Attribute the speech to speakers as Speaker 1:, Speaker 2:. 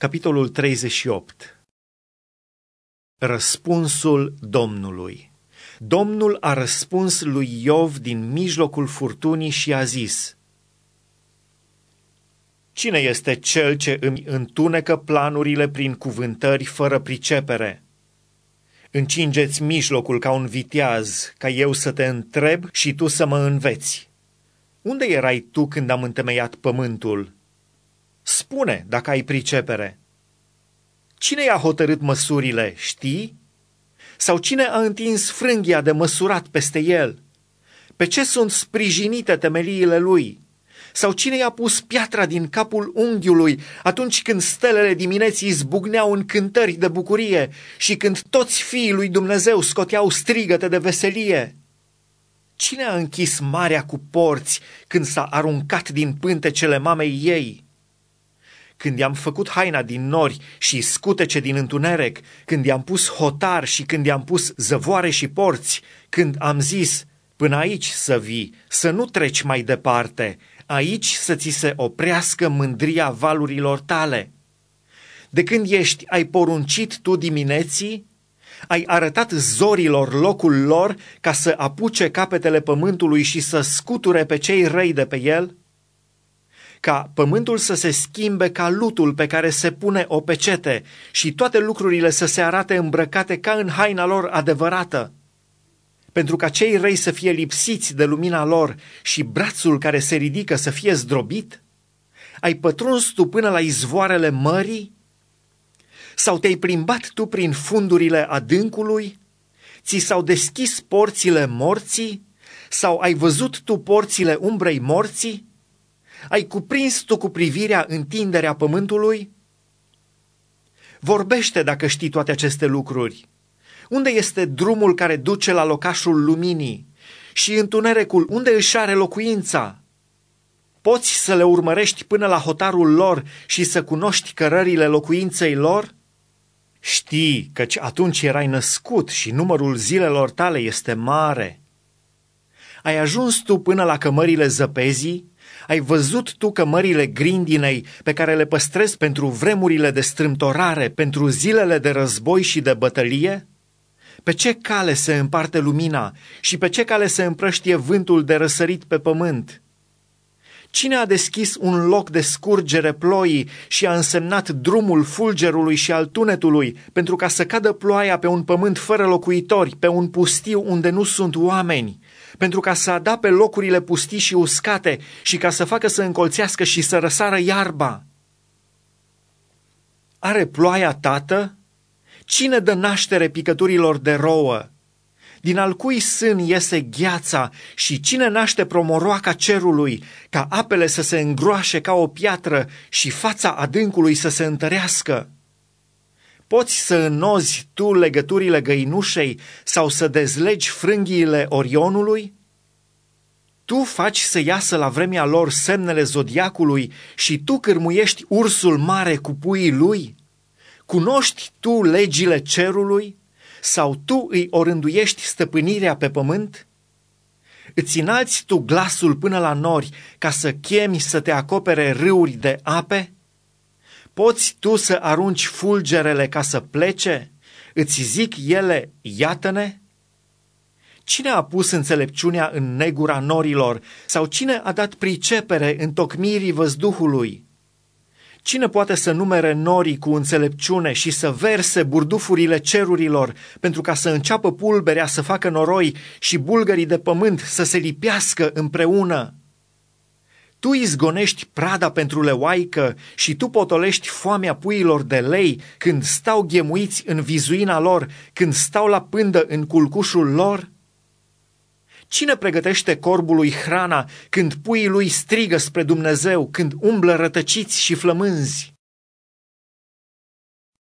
Speaker 1: Capitolul 38. Răspunsul Domnului. Domnul a răspuns lui Iov din mijlocul furtunii și a zis: Cine este cel ce îmi întunecă planurile prin cuvântări fără pricepere? Încingeți mijlocul ca un viteaz, ca eu să te întreb și tu să mă înveți. Unde erai tu când am întemeiat pământul? Spune, dacă ai pricepere. Cine i-a hotărât măsurile, știi? Sau cine a întins frânghia de măsurat peste el? Pe ce sunt sprijinite temeliile lui? Sau cine i-a pus piatra din capul unghiului atunci când stelele dimineții zbucneau în cântări de bucurie și când toți fiii lui Dumnezeu scoteau strigăte de veselie? Cine a închis marea cu porți când s-a aruncat din pântecele mamei ei? Când i-am făcut haina din nori și scutece din întuneric, când i-am pus hotar și când i-am pus zăvoare și porți, când am zis, până aici să vii, să nu treci mai departe, aici să ți se oprească mândria valurilor tale. De când ești, ai poruncit tu dimineții? Ai arătat zorilor locul lor ca să apuce capetele pământului și să scuture pe cei răi de pe el? Ca pământul să se schimbe ca lutul pe care se pune o pecete și toate lucrurile să se arate îmbrăcate ca în haina lor adevărată. Pentru ca cei răi să fie lipsiți de lumina lor și brațul care se ridică să fie zdrobit? Ai pătruns tu până la izvoarele mării? Sau te-ai plimbat tu prin fundurile adâncului? Ți s-au deschis porțile morții? Sau ai văzut tu porțile umbrei morții? Ai cuprins tu cu privirea întinderea pământului? Vorbește dacă știi toate aceste lucruri. Unde este drumul care duce la locașul luminii? Și întunericul unde își are locuința? Poți să le urmărești până la hotarul lor și să cunoști cărările locuinței lor? Știi, căci atunci erai născut și numărul zilelor tale este mare. Ai ajuns tu până la cămările zăpezii? Ai văzut tu cămările grindinei pe care le păstrezi pentru vremurile de strâmtorare, pentru zilele de război și de bătălie? Pe ce cale se împarte lumina și pe ce cale se împrăștie vântul de răsărit pe pământ? Cine a deschis un loc de scurgere ploii și a însemnat drumul fulgerului și al tunetului pentru ca să cadă ploaia pe un pământ fără locuitori, pe un pustiu unde nu sunt oameni, pentru ca să adape locurile pustii și uscate și ca să facă să încolțească și să răsară iarba? Are ploaia tată? Cine dă naștere picăturilor de rouă? Din al cui sân iese gheața și cine naște promoroaca cerului, ca apele să se îngroașe ca o piatră și fața adâncului să se întărească? Poți să înnozi tu legăturile găinușei sau să dezlegi frânghiile Orionului? Tu faci să iasă la vremea lor semnele zodiacului și tu cârmuiești ursul mare cu puii lui? Cunoști tu legile cerului? Sau tu îi orânduiești stăpânirea pe pământ? Îți înalți tu glasul până la nori ca să chemi să te acopere râuri de ape? Poți tu să arunci fulgerele ca să plece? Îți zic ele, iată-ne? Cine a pus înțelepciunea în negura norilor? Sau cine a dat pricepere în tocmirii văzduhului? Cine poate să numere norii cu înțelepciune și să verse burdufurile cerurilor pentru ca să înceapă pulberea să facă noroi și bulgării de pământ să se lipească împreună? Tu izgonești prada pentru leoaică și tu potolești foamea puiilor de lei când stau ghemuiți în vizuina lor, când stau la pândă în culcușul lor? Cine pregătește corbului hrana când puii lui strigă spre Dumnezeu, când umblă rătăciți și flămânzi?